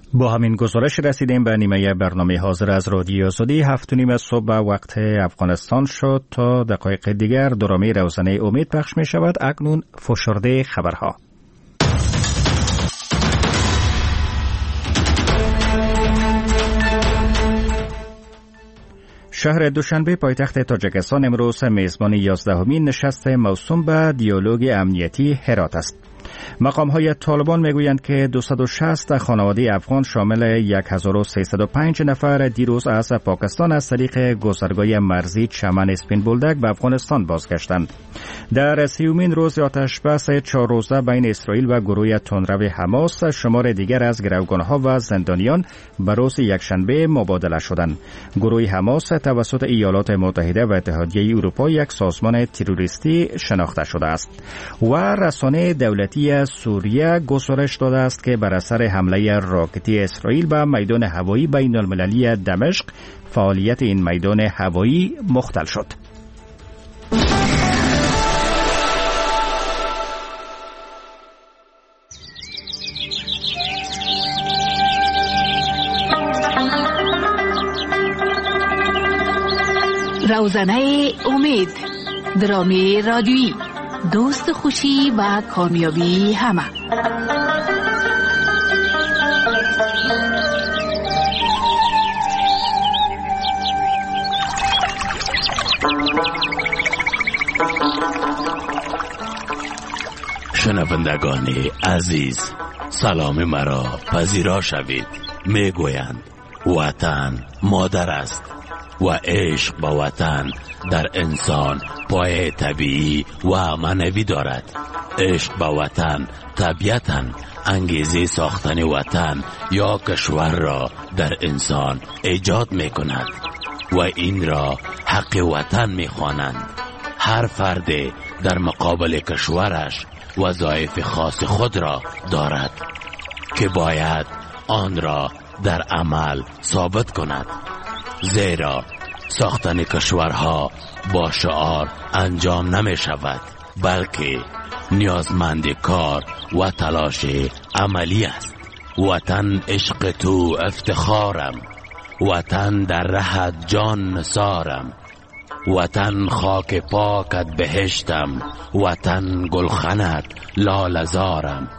با همین گزارش رسیدیم به نیمه برنامه حاضر از رادیو آزادی. 7:30 صبح وقت افغانستان شد. تا دقایق دیگر درامه روزانه امید پخش می شود. اکنون فشرده خبرها. شهر دوشنبه پایتخت تاجیکستان امروز میزبان 11مین نشست موسوم به دیالوگ امنیتی هرات است. مقام‌های طالبان میگویند که 260 خانواده افغان شامل 1305 نفر دیروز از پاکستان از طریق گذرگاه مرزی چمن اسپین بولدک به افغانستان بازگشتند. در 30مین روز آتش بس 4 روزه بین اسرائیل و گروه تندرو حماس شمار دیگر از گروگانها و زندانیان به روز یکشنبه مبادله شدند. گروه حماس توسط ایالات متحده و اتحادیه اروپا یک سازمان تروریستی شناخته شده است و رسانه دولتی سوریه گزارش داده است که بر اثر حمله راکتی اسرائیل به میدان هوایی بین المللی دمشق فعالیت این میدان هوایی مختل شد. روزنه امید، درامه رادیویی، دوست خوشی و کامیابی همه. شنوندگان عزیز، سلام مرا پذیرا شوید. میگویند وطن مادر است و عشق به وطن در انسان پای طبیعی و معنوی دارد. عشق به وطن طبیعتاً انگیزه ساختن وطن یا کشور را در انسان ایجاد می کند و این را حق وطن می خوانند. هر فرد در مقابل کشورش وظایف خاص خود را دارد که باید آن را در عمل ثابت کند، زیرا ساختن کشورها با شعار انجام نمی شود، بلکه نیازمند کار و تلاش عملی است. وطن عشق تو افتخارم، وطن در رهت جان نثارم، وطن خاک پاکت بهشتم، وطن گلخنت لاله زارم.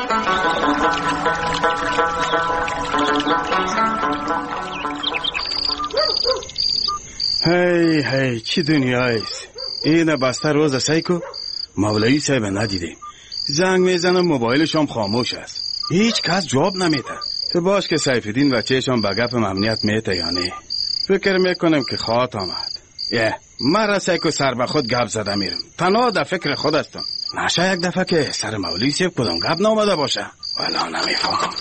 هی چی دنیایست؟ این بسته روز سیکو مولوی صاحب ندیدیم. زنگ میزنم موبایلشم خاموش است، هیچ کس جواب نمیده. تو باش که سیفالدین بچهشم به گپ امنیت میته یا نه؟ فکر میکنم که خواهد آمد. مرا سیکو سر به خود گپ زده میرم، تنها در فکر خود هستم. نشه یک دفعه که سر مولوی صاحب کدام گپ نامده باشه. والا نمیفهم،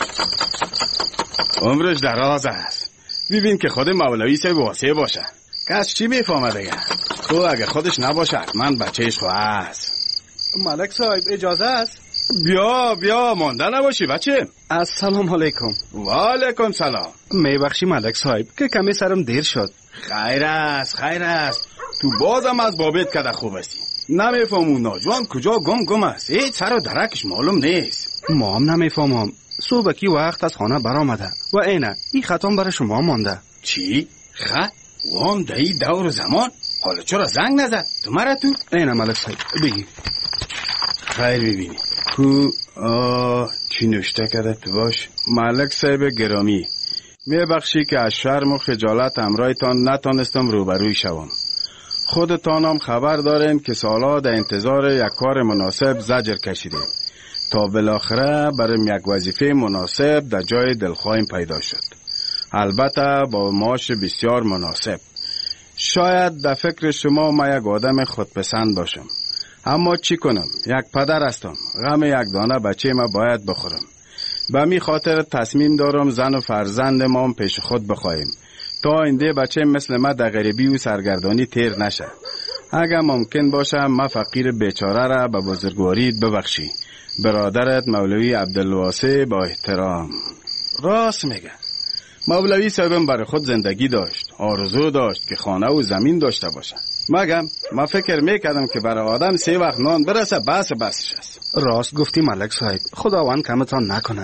عمرش دراز است. ببین که خود مولوی صاحب واسه باشه، کس چی میفهمه دیگه؟ تو اگه خودش نباشه من بچهش خو است. ملک صاحب اجازه است؟ بیا مانده نباشی بچه. السلام علیکم. و علیکم سلام. میبخشی ملک صاحب که کمی سرم دیر شد. خیر است. تو بازم از بابت کده خوب هستی. نمیفهمون ناجوان کجا گم است، هیچ سر و درکش معلوم نیست. ما هم نمیفهمم. صبحکی وقت از خانه برآمده و اینه این خطام برای شما مانده. چی؟ خط؟ وام دایی دور زمان؟ حالا چرا زنگ نزد؟ تو مرا تو؟ اینه ملک صاحب بگی. خیر ببینی کو چی نوشته کرده تو باش؟ ملک صاحب گرامی، میبخشی که از شرم و خجالت امرایتان نتانستم روبروی شوم. خودتانم خبر دارین که سالا در انتظار یک کار مناسب زجر کشیدیم تا بالاخره برای یک وظیفه مناسب در جای دلخواهیم پیدا شد، البته با معاش بسیار مناسب. شاید در فکر شما ما یک آدم خودپسند باشم، اما چی کنم؟ یک پدر هستم، غم یک دانه بچه ما باید بخورم. به می خاطر تصمیم دارم زن و فرزند ما پیش خود بخواهیم تا آینده بچه مثل ما در غریبی و سرگردانی تیر نشه. اگر ممکن باشه ما فقیر بیچاره را به بزرگواری ببخشی. برادرت مولوی عبدالواسع با احترام. راست میگه، مولوی صاحبم برای خود زندگی داشت، آرزو داشت که خانه و زمین داشته باشه. مگم ما فکر میکردم که برای آدم 3 وقت نان برسه بسش است. راست گفتی ملک صاحب، خداوند کمتان نکنه.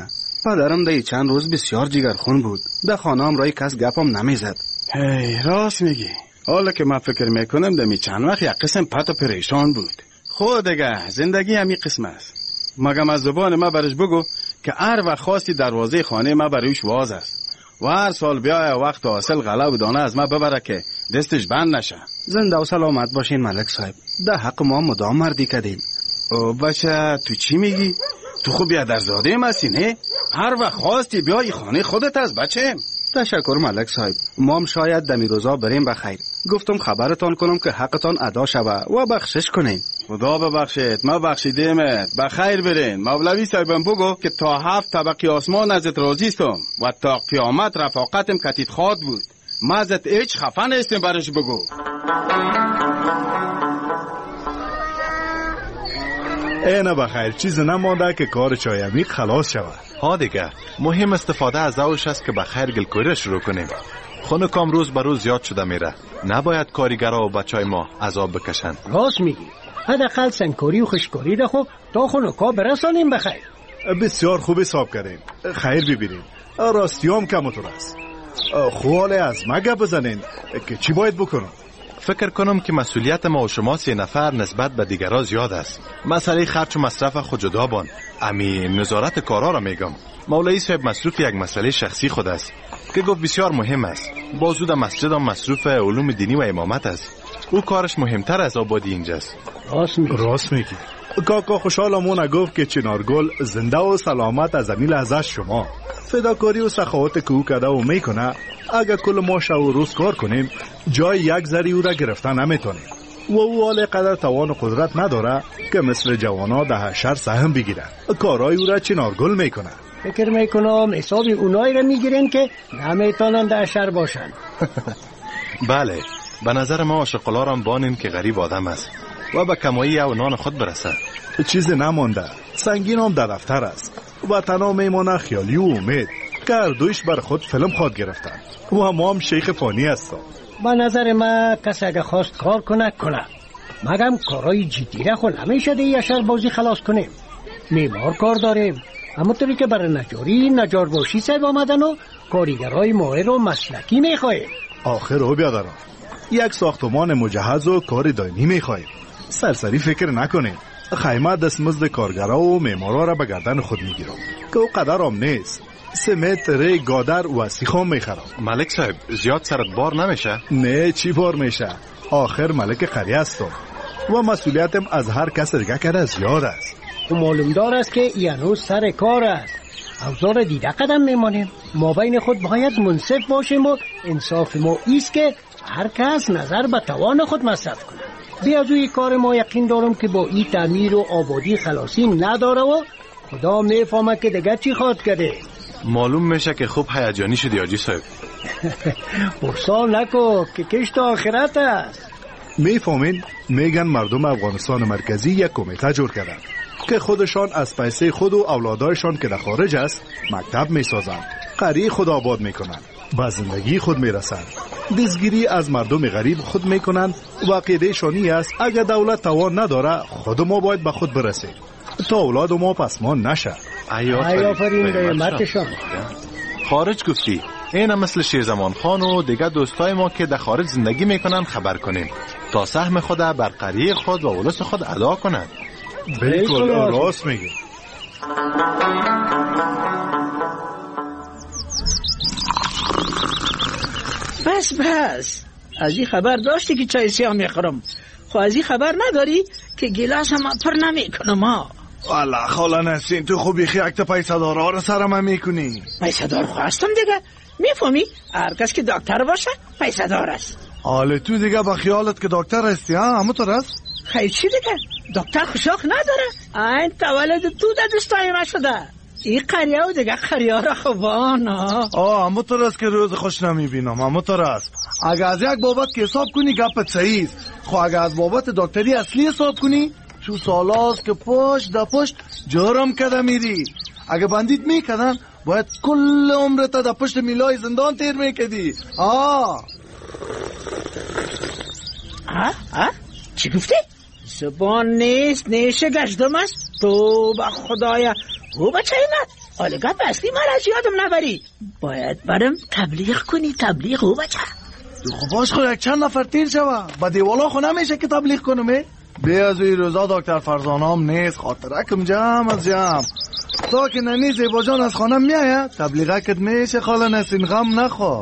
پدرم ده چند روز بسیار جگرخون بود. ده خانه هم رای کس گپم نمیزد. راست میگی. حالا که من فکر میکنم دمی چند وقت یک قسم پت و پریشان بود. خود دیگه زندگی همی قسم است. مگم از زبان ما برش بگو که هر وقت خواستی دروازه خانه ما برویش واز است و هر سال بیای وقت حاصل غله و دانه از ما ببره که دستش بند نشه. زنده و سلامت باشین ملک صاحب. ده حق ما مدام مردی کردیم. او بچه تو چی میگی؟ تو خوب بیادرزاده مسی نه؟ هر وقت خواستی بیای خانه خودت از بچه. تشکر ملک صاحب. ما هم شاید دمی روزا بریم بخیر. گفتم خبرتان کنم که حقتان ادا شوه و بخشش کنین. خدا ببخشید، ما بخشیدیمت. بخیر برین. مولوی صاحبم بگو که تا 7 طبقه آسمان ازت راضی استم و تا قیامت رفاقتم کتیت خواد بود. ما ازت هیچ خفه نیستیم برش بگو. اینه بخیر چیز نمانده که کار چای عمیق خلاص شود. ها دیگه مهم استفاده از اوش است که بخیر گلکوری شروع کنیم. خونه کام روز به روز زیاد شده میره. نباید کارگرها و بچهای ما عذاب بکشن. راست میگی. حداقل سنگکاری و خشکاری ده خوب تا خونکا برسانیم بخیر. بسیار خوب حساب کردین. خیر ببینیم. راستیام کمتر است. خواله از ما گپ بزنین که چی باید بکنم؟ فکر کنم که مسئولیت ما و شما 3 نفر نسبت به دیگرها زیاد است. مسئله خرچ و مصرف خود جدا بان. امی نظارت کارا را میگم. مولوی صاحب مصروف یک مسئله شخصی خود است که گفت بسیار مهم است. بازود مسجد هم مصروف علوم دینی و امامت است. او کارش مهمتر از آبادی اینجاست. راست میگی. کاکا خوشحالمون گفت که چنارگل زنده و سلامت از امیل ازش شما. فداکاری و سخاوت که او کده و میکنه اگر کل ما شب و روز کار کنیم جای یک ذره او را گرفتن نمیتونیم و او حال قدر توان و قدرت نداره که مثل جوانا ده حشر سهم بگیره. کارای او را چنارگل میکنه. فکر میکنم حساب اونایی را میگیرن که نمیتونن ده حشر باشن. بله به نظر ما عاشق‌الارم بانیم که غریب آدم است و به کمایی او نان خود برسد. چیز نمانده. سنگین هم در دفتر است و تنها میمانه خیالی و امید که هر دویش بر خود فیلم خواد گرفتن و ما هم شیخ فانی هستم. به نظر ما کسی اگه خواست کار کنه مگم کارای جدی را خود نمیشه ده یشر بازی خلاص کنیم. معمار کار داریم همونطوری که برای نجاری نجار باشی صاحب آمدن و کاریگرهای ماهر و مسلکی میخواهیم. آخر رو بیادرم یک ساختمان مجهز و کار دائمی میخواهیم. سرسری فکر نکنیم. خیمه دستمزد کارگرها و معمارا را به گردن خود میگیرم که او قدر هم نیست. سمت ری گادر و سیخام میخرم. ملک صاحب زیاد سرت بار نمیشه؟ نه چی بار میشه؟ آخر ملک قریه هستم و مسئولیتم از هر کس دیگه کرده زیاد است. و معلوم دار است که یعنوز سر کار است. اوزار دیده قدم میمانیم. ما بین خود باید منصف باشیم و انصاف ما ایست که هر کس نظر به توان خود مصرف کنه. بیازوی کار ما یقین دارم که با این تعمیر و آبادی خلاصی نداره و خدا میفهمه که دیگه چی خواد کرده. معلوم میشه که خوب هیجانی شدی حاجی صاحب. برسال نکو که کشت آخرت است. میفهمین میگن مردم افغانستان مرکزی یک کمیته جور کردن که خودشان از پیسه خود و اولادایشان که در خارج است مکتب میسازند، قریه خود آباد میکنند، به زندگی خود میرسند، دزگیری از مردم غریب خود میکنند و عقیده شانی است اگر دولت توان نداره خود ما باید به خود برسیم تا اولاد ما پسمان نشه. آفرین قیمتشان. خارج گفتی این هم مثل شیرزمان خان و دیگه دوستای ما که در خارج زندگی میکنن خبر کنیم تا سهم خود بر قریه خود و اولس خود ادا کنند. بالکل راست میگی. بس از این خبر داشتی که چای سیاه میخورم، خب از این خبر نداری که گلاس هم پر نمیکنم ها. والا خاله نسین تو خوبی خیاکت پیسه دارا رو سرم میکنی. پیسه دار خواستم دیگه، میفهمی هر کس که دکتر باشه پیسه دار است. حالا تو دیگه با خیالت که دکتر هستی ها همونطور است؟ خیلی چی دیگه دکتر خوشاخ نداره. این تولد تو در دوستای ما شده. این قریه و دیگه قریه را خوبان همونطور است که روز خوش نمیبینم. همونطور است. اگه از یک بابت که حساب کنی گپت صحیح است، خب اگه از بابت دکتری اصلی حساب کنی شو سالاست که پشت در پشت جرم کده میری. اگه بندیت میکدن باید کل عمرت در پشت میلای زندان تیر میکدی. چی گفتی؟ زبان نیست نیشه گشتم است. تو با خدایا او بچه ایمد آلگاه بستی من از یادم نبری. باید برم تبلیغ کنی. تبلیغ او بچه خب باش خود یک چند نفر تیر شوه با دیوالا خو نمیشه که تبلیغ کنم. بی از این روزا دکتر فرزانه هم نیست، خاطرکم جمع از جمع. تا که ننی زیبا جان از خانم میاید تبلیغه کت میشه. خاله نسین غم نخوا.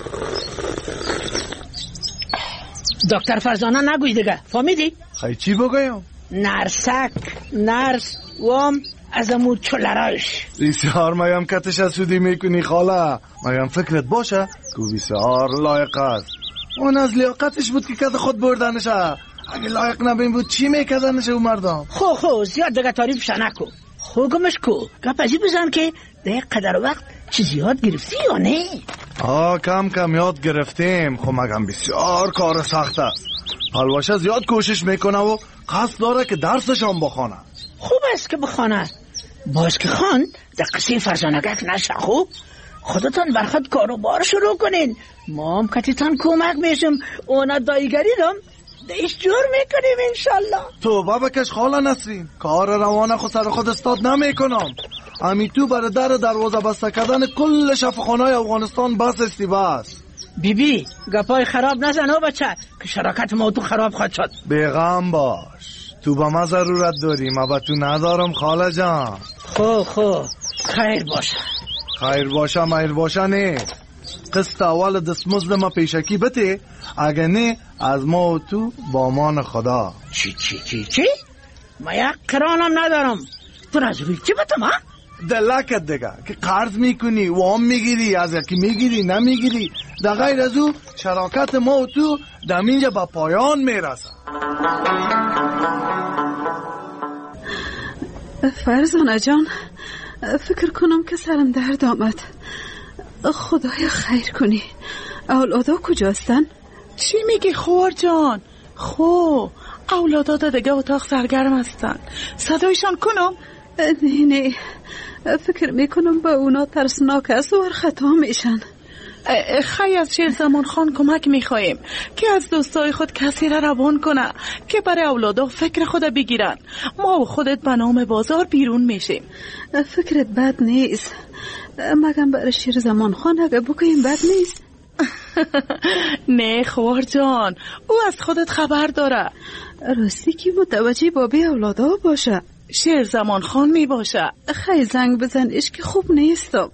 دکتر فرزانه نگوی دیگه، فهمیدی؟ خیلی چی بگویم؟ نرسک نرس وام از امو چلرایش. بسیار میم کتش سودی میکنی خاله. میم فکرت باشه که بسیار لایق است. اون از لیاقتش بود که کت خود بردنشه. اگه لایق نبین بود چی میکردنشه او مردم؟ خو زیاد دیگه تعریفش نکو. خو گمش کو گپ ازی بزن که ده قدر وقت چیزی یاد گرفتی یا نه؟ کم یاد گرفتیم. خب مگم بسیار کار سخت است. پلوشه زیاد کوشش میکنه و قصد داره که درسشان بخونه. خوب است که بخونه. باز که خان در قصه فرزانگک نشه. خوب خودتان برخود کاروبار شروع کنین. ما هم کتیتان کمک میشم. اونا دایگری دم دیش جور میکنیم انشالله. تو بابا کش خاله نسرین کار روانه خود سر خود استاد نمیکنم. امی تو برای دروازه بسته کردن کل شفاخانه‌های افغانستان بس استی بس. بی گپای خراب نزن او بچه که شراکت ما تو خراب خواهد شد. بیغم باش. تو با ما ضرورت داری، ما با تو ندارم خاله جان. خو خیر باشه مهر باشه نه. قسط اول دستمزد ما پیشکی بده. اگه نه از ما و تو با امان خدا. چی؟ ما یک قرانم ندارم. تو از روی چی بتم ها؟ دلکت دیگه که قرض میکنی وام میگیری از یکی میگیری نمیگیری. در غیر از او شراکت ما و تو دمینجا با پایان میرسه. فرزانه جان فکر کنم که سرم درد آمد. خدایا خیر کنی. اولادا کجاستن؟ چی میگی خور جان؟ اولادا دیگه اتاق سرگرم هستن. صدایشان کنم؟ نه فکر میکنم با اونا ترسناک است و خطا میشن. خیلی از شیر زمان خان کمک میخواییم که از دوستای خود کسی را روان کنه که برای اولادا فکر خود بگیرن. ما و خودت به نام بازار بیرون میشیم. فکرت بد نیست. مگم برای شیر زمان خان اگه بگویم بد نیست. نه خوار جان او از خودت خبر داره. راستی که متوجه بابی اولادا باشه. شیر زمان خان می باشه. خیلی زنگ بزنیش که خوب نیستم.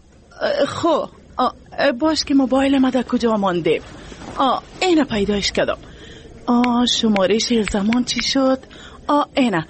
باش که موبایل ما در کجا مانده. اینه پیدایش کردم. شماره شیر زمان چی شد؟ اینه.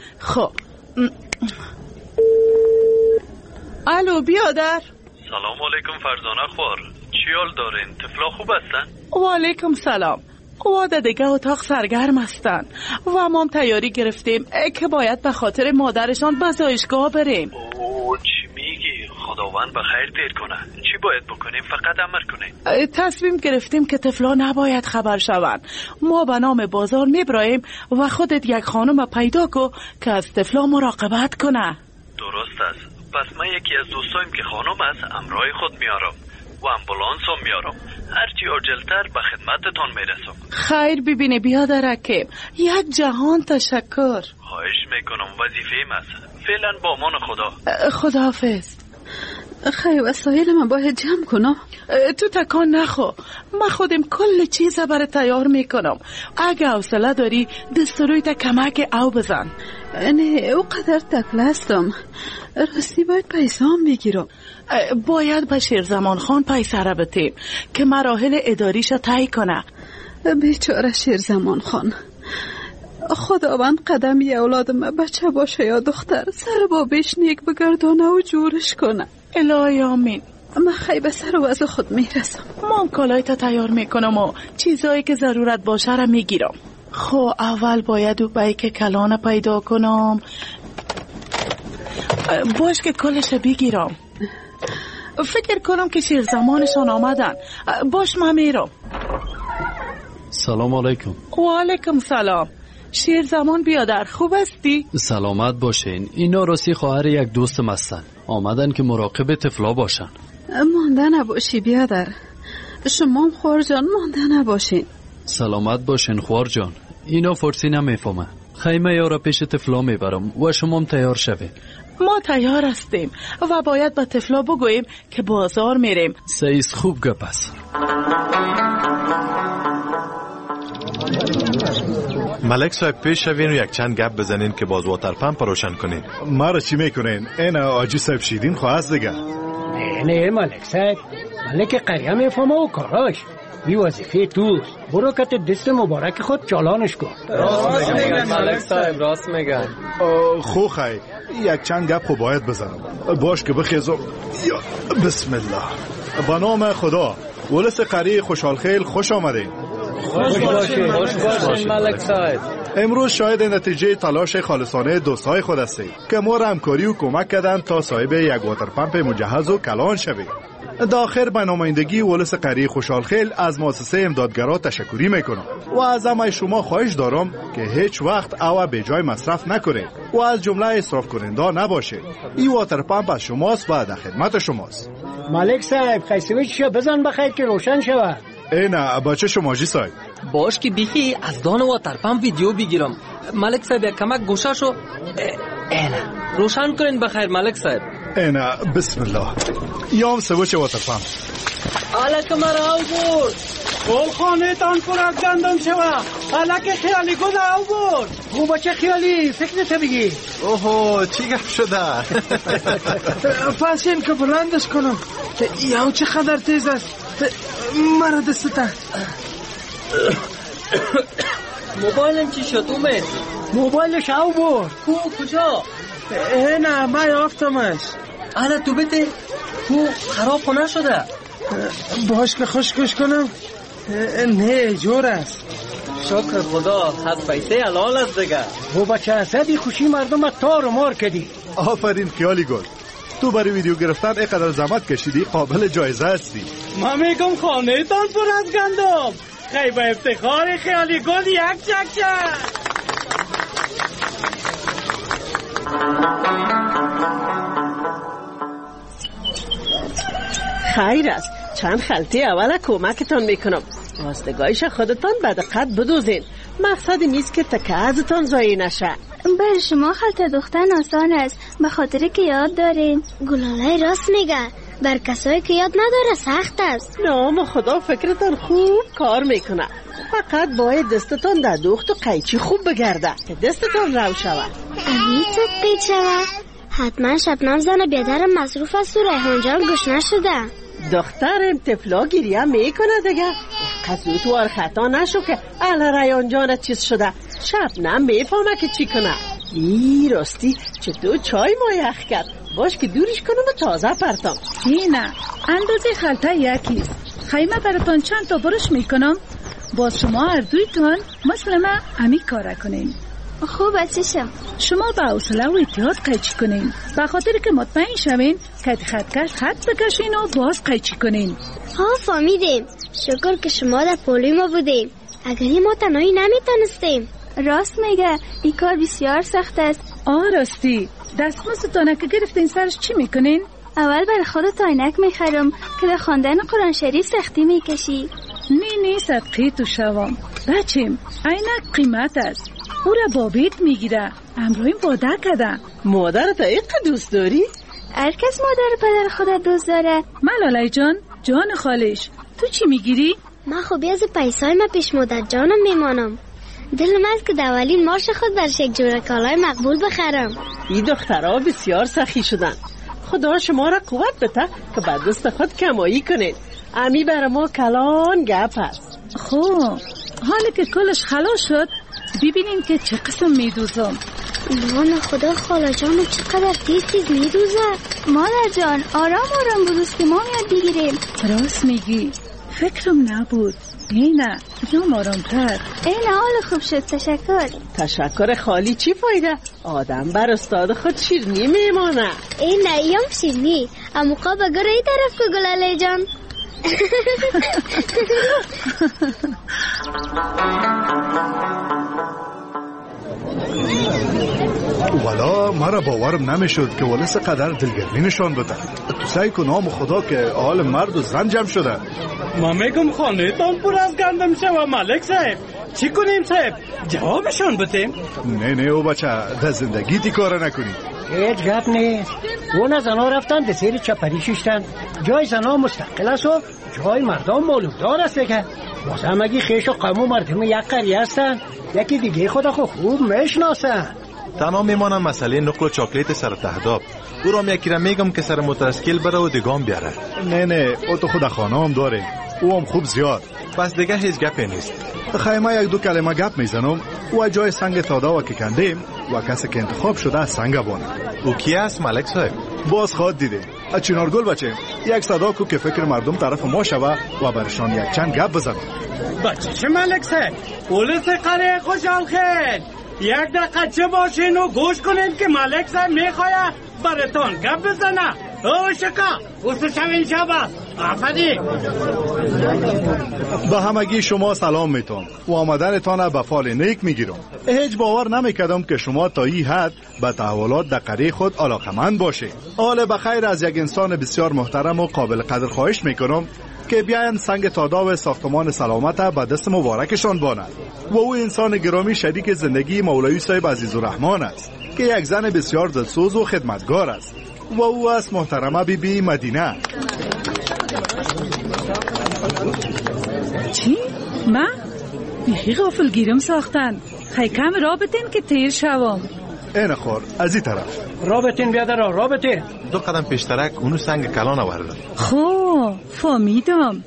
الو بیادر. سلام علیکم فرزانه خوار. چی حال دارین؟ طفلا خوب هستن؟ و علیکم سلام. واده دیگه اتاق سرگرم هستن و ما هم تیاری گرفتیم که باید به خاطر مادرشان به زایشگاه بریم. چی میگی؟ خداوند به خیر دیر کنه. چی باید بکنیم؟ فقط امر کنیم. تصمیم گرفتیم که طفلا نباید خبر شوند. ما به نام بازار میبراییم و خودت یک خانم پیدا کو که از طفلا مراقبت کنه. درست است. پس من یکی از دوستایم که خانم است امرای خود میارم و امبولانس هم میارم. هرچی عاجلتر به خدمتتان میرسم. خیر ببینه بیادر حکیم. یک جهان تشکر. خواهش میکنم وظیفه‌ام است. فعلا با امان خدا. خداحافظ. خیر وسایل من باید جمع کنم. تو تکان نخو. من خودم کل چیز برای تیار میکنم. اگه حوصله داری دستوروی تا کمک او بزن. نه او قدر تکله هستم. راستی باید پیسام بگیرم. باید به شیر زمان خان پیسه را بتیم که مراحل اداریش طی کنه. بیچاره شیر زمان خان. خداوند قدم یه اولادم بچه باشه یا دختر سر بابیش نیک بگردانه و جورش کنه. الهی آمین. من خیلی به سر و از خود میرسم. من کالای تا تیار میکنم و چیزایی که ضرورت باشه را میگیرم. اول باید او بیک کلانه پیدا کنم. باش که کلش بگیرم. فکر کنم که شیر زمانشان آمدن. باش من میرم. سلام علیکم. و علیکم سلام. شیر زمان بیادر خوب هستی؟ سلامت باشین. اینا راستی خواهر یک دوستم هستن. آمدن که مراقب طفلا باشن. مانده نباشی بیادر. شما هم خوار جان مانده نباشین. سلامت باشین خوار جان. اینا فرسی نمیفهمه. خیمه یارا پیش طفلا میبرم و شما هم تیار شوید. ما تیار هستیم و باید به طفلا بگوییم که بازار میریم. سیست خوب گپ است. ملک صاحب پیش شوین و یک چند گپ بزنین که باز واتر پمپ روشن کنین. ما را چی میکنین؟ این آجی صاحب شیدین خواهست دیگه. نه ملک صاحب، ملک قریه میفهمه و کاراش بی وظیفه توست. برو کت دست مبارک خود چالانش کن. راست میگن ملک صاحب، راست میگن. خو خی یک چند گپ خو باید بزنم. باش که بخیزم. یا بسم الله. به نام خدا. ولس قریه خوشحال خیل خوش آمدین. خوش باشین ملک صاحب. امروز شاید نتیجه تلاش خالصانه دوستای خود هستید که ما را همکاری و کمک کردن تا صاحب یک واتر پمپ مجهز و کلان شویم. داخل به نمایندگی ولس قریه خوشحال خیل از مؤسسه امدادگرا تشکری میکنم و از همه شما خواهش دارم که هیچ وقت او به جای مصرف نکنید و از جمله اسراف کننده نباشید. این واتر پمپ از شماست و در خدمت شماست. ملک صاحب خیسویچشو بزن بخیر که روشن شود. نه بچه شما جی صاحب. باش که بیخی از دان واتر پمپ ویدیو بگیرم. ملک صاحب یک کمک گوشه شو. اینا روشن کنین بخیر ملک صاحب. اینا بسم الله. یام سوچه واتر پمپ. الک مرا او برد. گل خانه تان پر از گندم شود. الک خیالی گل او برد. خوب بچه خیالی فکر بگی. اوهو چی گپ شده؟ پس این که بلندش کنم. یا چه قدر تیز است. مرا دسته. موبایلم چی شد اومد؟ موبایلش او برد. کجا؟ نه من یافتمش. انا تو بده تو خراب کنه شده. باش که خوشکش کنم. نه جور است. شکر خدا از پیسه حلال است دیگه. و بچه اسدی خوشی مردم تار و مار کردی. آفرین خیالی گل. تو برای ویدیو گرفتن اینقدر زحمت کشیدی قابل جایزه هستی. من میگم خانه تان پر از گندم. خیلی با افتخار خیالی گل یک چک. خیر است. چند خلطه اول کمکتان میکنم. راستگاهیش خودتان به دقت بدوزین. مقصد نیست که تکه ازتان ضایع نشه. بر شما خلطه دوختن آسان است به خاطر که یاد دارین. گلالای راست میگه. بر کسایی که یاد نداره سخت است. نام خدا فکرتان خوب کار میکنه. فقط باید دستتان در دوخت و قیچی خوب بگرده که دستتان رو شود. امیتت قیچ شود. حتما شبنم زن بیادر مصروف است و ریحان جان گوش نشده. دخترم طفلا گریه میکنه دیگه. قصوت وار خطا نشو که اهل ریحان جانت چیز شده. شبنم میفهمه که چی کنه. ای راستی چطور چای ما یخ کرد. باش که دورش کنم و تازه پرتم. نه اندازه خلطه یکیست. خیمه براتون چند تا برش میکنم. باز شما هر دویتون مثل من امی کاره کنین. خوب چشم. شما با حوصله و احتیاط قیچی کنین به خاطر که مطمئن شوین که خطکش خط بکشین و باز قیچی کنین. ها فهمیدیم. شکر که شما در پولوی ما بودیم. اگری ما تنهایی نمیتونستیم. راست میگه این کار بسیار سخت است. راستی دستمزدتانه که گرفتین سرش چی میکنین؟ اول برای خودت عینک میخرم که در خواندن قرآن شریف سختی میکشی. نه صدقی تو شوام بچیم. عینک قیمت است. او را بابیت میگیره. امروین باده کده. مادرت ایقه دوست داری؟ هر کس مادر پدر خودت دوست داره. ملالای جان خالش تو چی میگیری؟ من خوبی از پیسای ما پیش مادر جانم میمانم. دلم است که دولین مارش خود برش یک جوره کالای مقبول بخرم. این دخترها بسیار سخی شدن. خدا شما را قوت بده که به دست خود کمایی کنید. امی برای ما کلان گپ است. حالا که کلش خلاص شد ببینیم که چه قسم میدوزم. نه خدا خاله جانو چقدر تیز میدوزه. مادر جان آرام بدوز که ما میاد بگیریم. راست میگی فکرم نبود. نه آرامتر. حال خوب شد. تشکر خالی چی فایده؟ آدم بر استاد خود شیرنی میمانه. ایام شیرنی اموقا بگر ای طرف که گلاله جان. والا مرا باورم نمیشد که ولس قدر دلگرمی نشان بده. تو سعی کن نام خدا که حال مرد و زن جمع شده. ما میگم خانه تان پر از گندم شوه ملک صاحب. چی کنیم صاحب؟ جوابشون بتیم؟ نه او بچه در زندگی تی کار نکنی. هیچ گپ نیست. اون زنا رفتن ده سیر چپری ششتن. جای زنا مستقل است و جای مردم مولودار است دیگه. واسه همگی خیش و قوم و مردم یک قریه هستن. یکی دیگه خدا خوب میشناسن. تنها میمانن مسئله نقل و چاکلیت سر تهداب. او را یکی را میگم که سر مترسکیل بره و دیگام بیاره. نه او تو خود خانه هم داره. او هم خوب زیاد. پس دیگه هیچ گپی نیست. خیمه یک دو کلمه گپ میزنم و جای سنگ تادا که کندیم و کسی که انتخاب شده از سنگ بانه. او کی است ملک صاحب؟ باز خواد دیده. چنارگل بچه یک صدا کو که فکر مردم طرف ما شوه و برشان یک چند گپ بزنم. بچه چه ملک صاحب؟ پولیس قریه خوشحال خیل. یک دقیقه چه باشین و گوش کنین که ملک صاحب میخواه براتون گپ بزنه. او شکا اوستو شوین شبه آفدی. به همگی شما سلام میتونم و آمدنتان به فال نیک میگیرم. هیچ باور نمیکردم که شما تا این حد به تحولات در قریه خود علاقمند باشه. حال بخیر از یک انسان بسیار محترم و قابل قدر خواهش میکنم که بیاین سنگ تادا و ساختمان سلامت به دست مبارکشان باند. و او انسان گرامی شریک زندگی مولوی صاحب عزیزالرحمن است که یک زن بسیار دلسوز و خدمتگار است و او است محترمه بیبی مدینه. چی؟ من؟ بیخی غافل گیرم ساختن. خیلی کم رابطین که تیر شوام. این خور از این طرف رابطین بیادر رابطین. دو قدم پیشترک اونو سنگ کلان آورده. خب فهمیدم.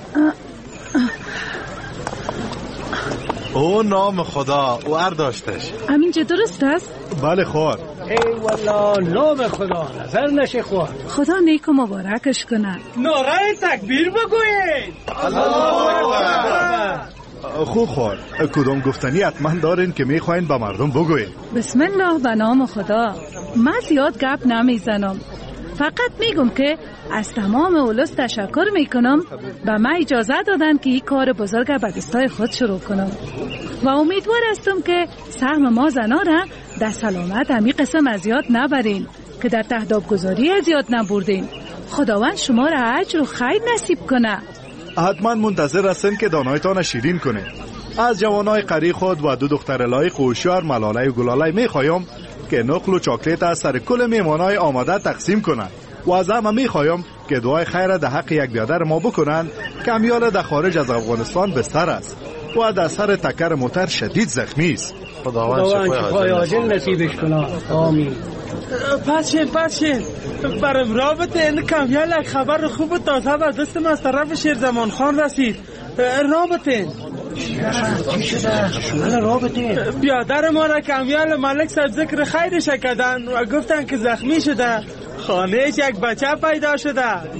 او نام خدا او داشتش. همینجا درست است؟ بله خور. ای والا نام خدا نظر نشه خور. خدا نیک و مبارکش کنه. نعره تکبیر بگوید. الله اکبر. خوب خور. کدام گفتنی حتما دارین که میخواین به مردم بگوین؟ بسم الله به نام خدا. من زیاد گپ نمیزنم. فقط میگم که از تمام اولوس تشکر میکنم به من اجازه دادن که این کار بزرگ به دستای خود شروع کنم و امیدوار هستم که سهم ما زنا را در سلامت همی قسم از یاد نبرین که در تهداب گذاری از یاد نبردین. خداوند شما را اجر و خیر نصیب کنه. حتما منتظر هستین که دانایتان شیرین کنه. از جوانای قری خود و دو دختر لایق و هوشیار ملاله و گلاله میخوایم که نقل و چاکلیت از سر کل میمانای آماده تقسیم کنند و از همه میخوایم که دعای خیر در حق یک بیادر ما بکنند که امیال در خارج از افغانستان بستر است و در سر تکر موتر شدید زخمی است. خداوند شفای عاجل نصیبش کنه. آمین. پسین برم رابطه این کمیال یک خبر خوب و تازه از دستم از طرف شیرزمان خان رسید. رابطه چی شده؟ رابطه بیادر ما را کمیال ملک صاحب ذکر خیرش کردن و گفتن که زخمی شده. خانهش یک بچه پیدا شده.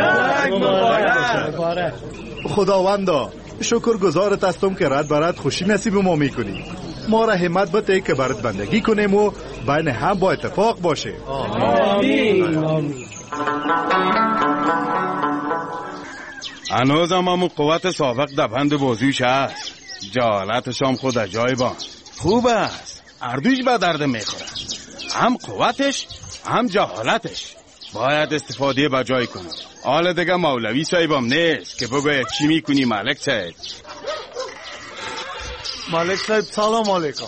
مبارک. خداوندا شکر گزارت هستم که رد برد خوشی نصیب ما میکنی. ما را همت بده که برات بندگی کنیم و بین هم با اتفاق باشه. آمین. هنوز هم همون قوت سابق در بند بازیش هست. جالتش هم خود جای با خوب است. اردوش به درد میخوره. هم قوتش هم جهالتش. باید استفاده به جای کنم. حالا دیگه مولوی صاحبم نیست که بگوید چی میکنی ملک صاحب. ملک صاحب سلام علیکم.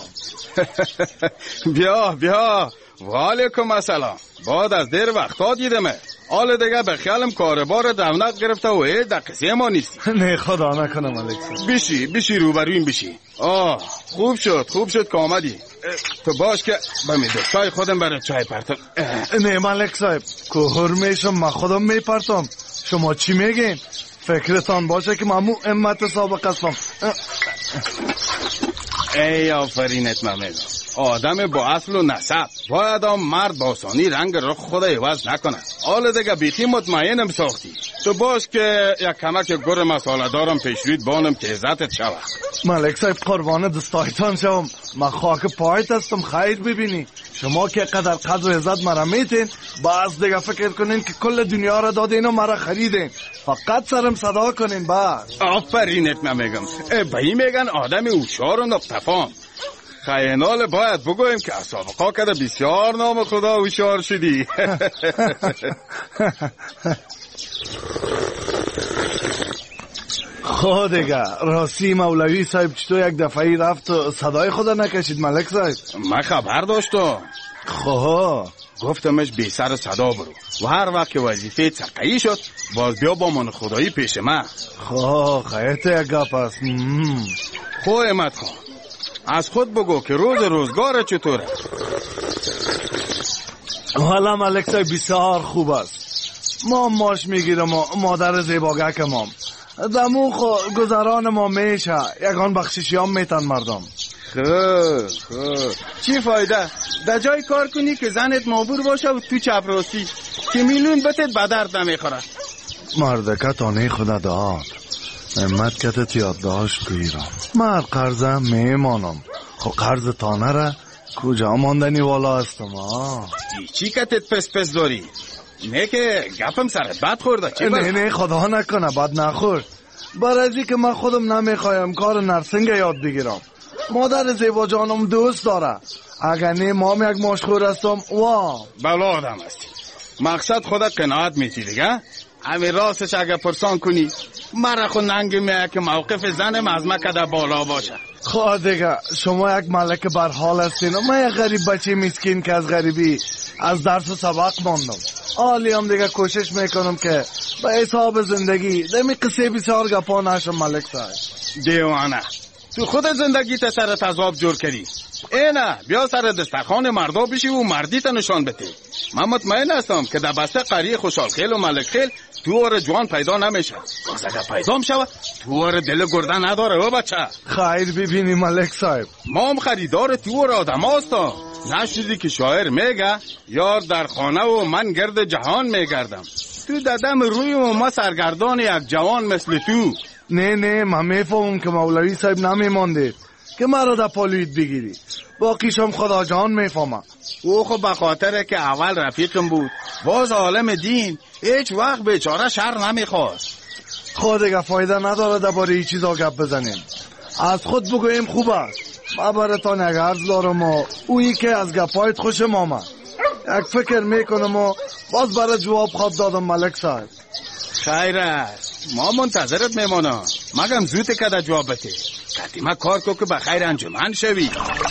بیا و علیکم السلام. بعد از دیر وقتا دیدمه. حالا دیگه به خیالم کاربار دونق گرفته و در قصه ما نیست. نه خدا نکنه ملک صاحب. بشی روبرویم بشی. خوب شد که آمدی. تو باش که به دوستای خودم برای چای پرتم. نه ملک صاحب کهر میشم من خودم میپرتم. شما چی میگین؟ فکرتان باشه که من امت سابق هستم. ای آفرینت ممنون. آدم با اصل و نسب باید مرد با آسانی رنگ رخ خود عوض نکنه. حالا دیگه بیخی مطمئنم ساختی. تو باش که یک کمک گر مساله دارم پیشرویت بانم که عزتت شوه. ملک صاحب قربان دستایتان شوم. من خاک پایت هستم خیر ببینی. شما که قدر قدر و عزت مرا میتین باز دیگه فکر کنین که کل دنیا را دادین و مرا خریدین. فقط سرم صدا کنین باز. آفرینت میگم. بایی میگن آدم هوشیار و نقطفام. خیانال باید بگویم که از سابقا کده بسیار نام خدا هوشیار شدی. خود دیگه راستی مولوی صاحب چطور یک دفعی رفت و صدای خدا نکشید ملک صاحب؟ من خبر داشتم. خواه گفتمش بی سر صدا برو و هر وقت که وظیفه تقیی شد باز بیا با من خدایی پیش من. خواه خیرت یک گپ است. خواه احمد خان از خود بگو که روزگار چطوره؟ حالا ملک صاحب بسیار خوب است. ما ماش میگیرم و مادر زیباگه کمام دمو خو گذران ما میشه یکان بخششی هم میتن مردم. خوب چی فایده در جای کار کنی که زنت مابور باشه و تو چپراسی که میلیون بتت به درد نمیخوره. مردکه تانه خدا داد امت کتت یاد داشت گویرم من قرضه میمانم خو قرض تانه را کجا ماندنی والا هستم. چی کتت پس داری؟ نه که گپم سرت بد خورده. نه خدا نکنه بد نخورد. برازی که من خودم نمیخوایم کار نرسنگ یاد بگیرم. مادر زیبا جانم دوست داره. اگر نه مام یک مشخور هستم بلا آدم هستی. مقصد خدا قناعت میتی دیگه. همین راستش اگر پرسان کنی مرا خود ننگ میه که موقف زنم از مکده بالا باشه. خود دیگه شما یک ملک برحال هستین و من یک غریب بچه مسکین که از غریبی از درس و سبق ماندم. حالی هم دیگه کوشش میکنم که به حساب زندگی دمی قصه بسیار گپا نشم ملک صاحب. دیوانه تو خود زندگی تا سر تضاب جور کردی. اینه بیا سر دستخوان مردا بشی و مردی تا نشان بده. من مطمئن هستم که در بسته قریه خوشحال خیل و ملک خیل تو اور جوان پیدا نمیشه. وقت اگر پیدا میشه تو اور دل گرده نداره و بچه. خیر ببینی ملک صاحب ما هم خریدار تو اور آدم هستم. نشدی که شاعر میگه یار در خانه و من گرد جهان میگردم. تو ددم روی و ما سرگردان یک جوان مثل تو. نه من میفهمم که مولوی صاحب نمیماندید که مرا در پالوید بگیری. باقیشم خدا جان میفهمم. او خب بخاطره که اول رفیقم بود باز عالم دین هیچ وقت بیچاره شر نمیخواست. خود دیگه فایده نداره درباره این چیزا گپ بزنیم. از خود بگویم خوب است. من براتان یک عرض دارم و اویی که از گپایت خوشم آمد. یک فکر میکنم و باز برای جواب خواد دادم ملک صاحب. خیر است ما منتظرت میمانم. مگم زود که در جواب بده. قدیمه کار کو که بخیر انجمن شوی.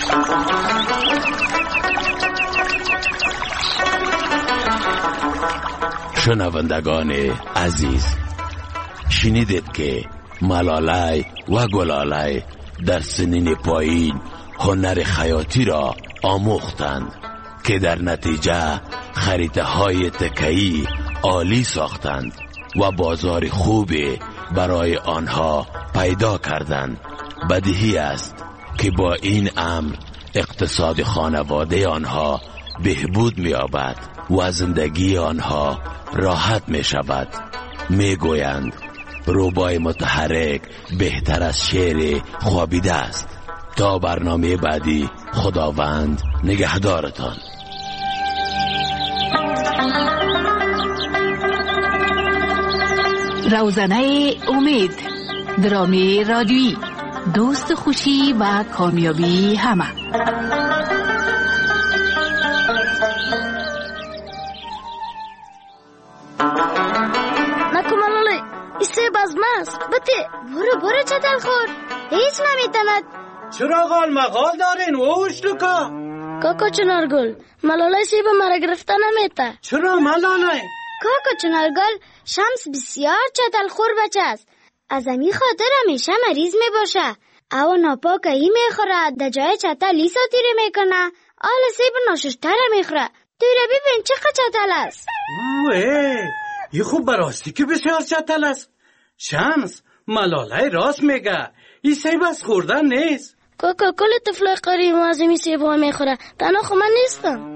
شنوندگان عزیز شنیدید که ملالای و گلالای در سنین پایین هنر خیاطی را آموختند که در نتیجه خریده های تکه‌ای عالی ساختند و بازار خوبی برای آنها پیدا کردند. بدیهی است که با این امر اقتصاد خانواده آنها بهبود می‌یابد و زندگی آنها راحت می‌شود. می‌گویند روبای متحرک بهتر از شعر خوابیده است. تا برنامه بعدی خداوند نگهدارتان. روزنه امید، درامی رادیویی، دوست خوشی و کامیابی همه. نکو ملاله ایسه بازمست بته برو چتل خور هیچ نمیتند. چرا غال مغال دارین اوش لکا؟ کاکا چنارگل ملاله سیب مرا گرفته نمیته. چرا ملاله؟ کاکا چنارگل شمس بسیار چتل خور بچه است. از امی خاطر همیشه مریض می باشه. او ناپاک ای میخوره در جای چتل لیسا تیره میکنه. آل سیب ناششتر میخوره. تیره ببین چه چتل است. ای خوب براستی که بسیار چتل است. شمس ملاله راست میگه. این سیب از خوردن نیست. کاکا کل طفل قریب از این سیب ها میخوره. تنها خو من نیستم.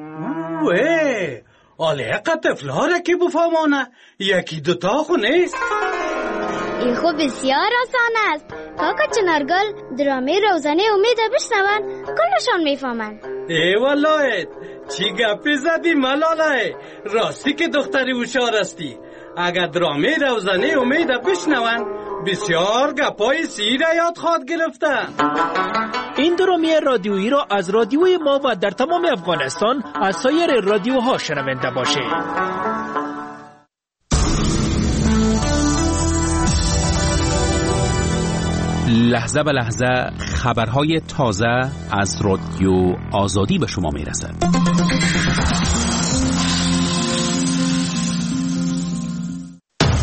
آله اقا طفل ها را که بفهمانه یکی دوتا خو نیست. این خو بسیار آسان است. کاکا چنارگل درامه روزنه امید بشنون کلشان میفهمن. ای والله چی گپی زدی ملاله. راستی که دختری هوشیار استی. اگر درامه روزنه امید بشنون بسیار گپای سیر یاد خواد گرفتن. این درامی رادیویی را از رادیوی ما و در تمام افغانستان از سایر رادیوها شنونده باشید. لحظه به لحظه خبرهای تازه از رادیو آزادی به شما میرسد.